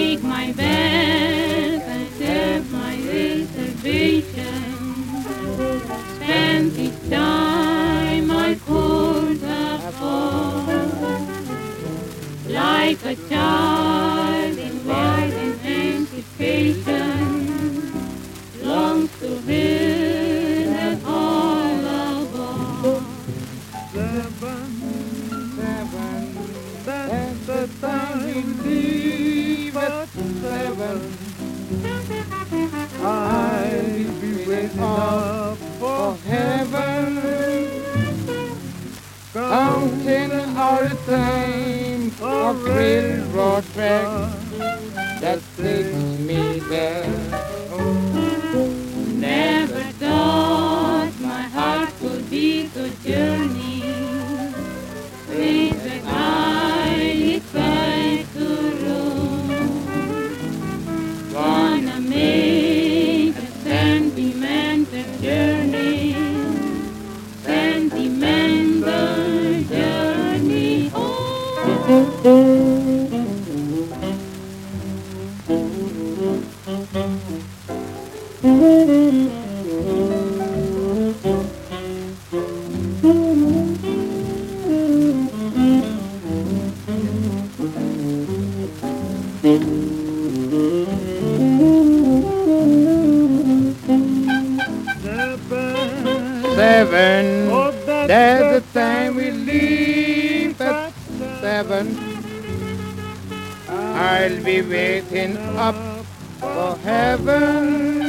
make my bed and serve my reservation. Spend each time I could afford, like a child in wild anticipation, longs to hear that all aboard. Seven, that's the time we leave at 7. I'll be waiting up for heaven, counting all the time of railroad track that takes me there. Never thought my heart could be so journey with the guy excited to roam. Gonna make a sentimental journey, sentimental journey home. Seven, that's the time we leave at 7. I'll be waiting up for heaven,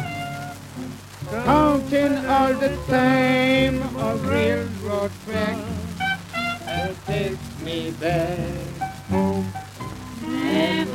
counting all the time of railroad track that takes me back home. Never